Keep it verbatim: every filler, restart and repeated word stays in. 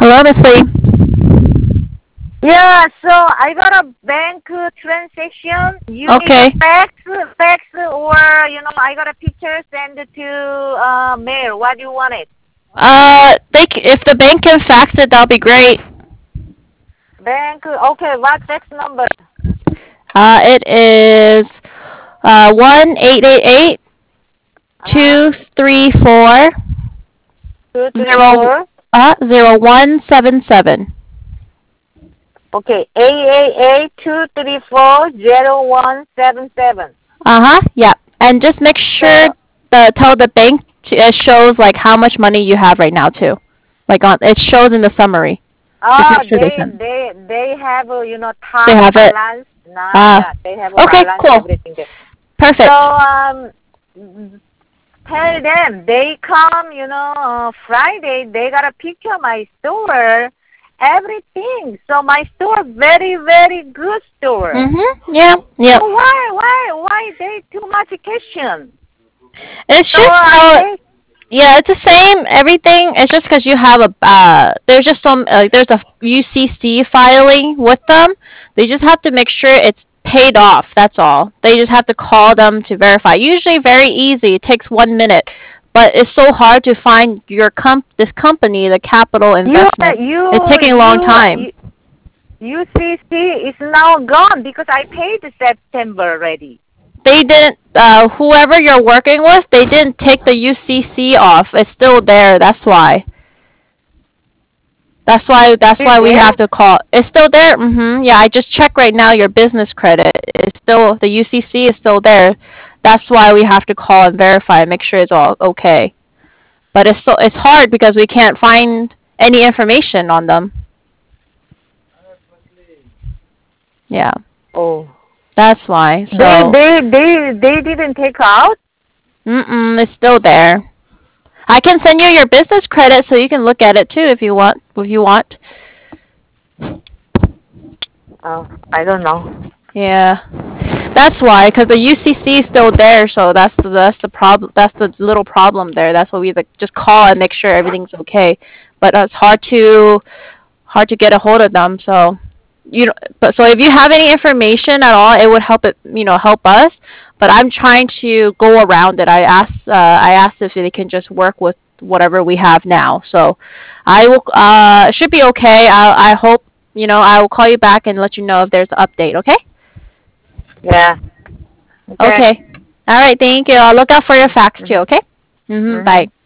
Hello, Miss Lee. Yeah, so I got a bank uh, transaction. You need Okay. a fax, fax, or you know, I got a picture. Send it to uh, mail. What do you want it? Uh, they c- if the bank can fax it, that'll be great. Bank. Okay, what fax number? Uh, it is uh one eight eight eight Uh huh. two three four Two three zero four. uh zero one seven seven. Okay, eight eight eight two three four zero one seven seven. Uh huh. Yeah. And just make sure So, the tell the bank to, it shows like how much money you have right now too. Like on it shows in the summary. Just oh, make sure they they send. they they have a you know They top have it. balance. Nah, Ah. yeah, they have a Okay. balance Cool. everything there. So Perfect. um, tell them they come, you know, uh, Friday. They got a picture of my store, everything. So my store very very good store. Mhm. Yeah. Yep. So why why why they too much question? It's So just I how. say Yeah, it's the same. Everything. It's just because you have a. Uh, there's just some. Uh, there's a U C C filing with them. They just have to make sure it's paid off. That's all. They just have to call them to verify. Usually, very easy. It takes one minute, but it's so hard to find your comp. This company, the Capital you Investment. It's you taking a long you time. you U C C is now gone because I paid September already. They didn't. Uh, whoever you're working with, they didn't take the U C C off. It's still there. That's why. That's why that's Still why we there? have to call. It's still there. Mhm. Yeah, I just checked right now your business credit. It's still the U C C is still there. That's why we have to call and verify and make sure it's all okay. But it's so it's hard because we can't find any information on them. Yeah. Oh. That's why. They So, they they they didn't take out? mm-mm, it's still there. I can send you your business credit so you can look at it too if you want. If you want. Oh, I don't know. Yeah. That's why, because the U C C is still there, so that's the that's the problem. That's the little problem there. That's why we like, just call and make sure everything's okay. But uh, it's hard to hard to get a hold of them. So you know, but so if you have any information at all, it would help it you know help us. But I'm trying to go around it. I asked uh, I asked if they can just work with whatever we have now. So I will. Uh, it should be okay. I I hope you know I will call you back and let you know if there's an update. Okay. Yeah. Okay. Okay. All right. Thank you. I'll look out for your fax too. Mhm. Okay. Mhm. Bye. Mhm.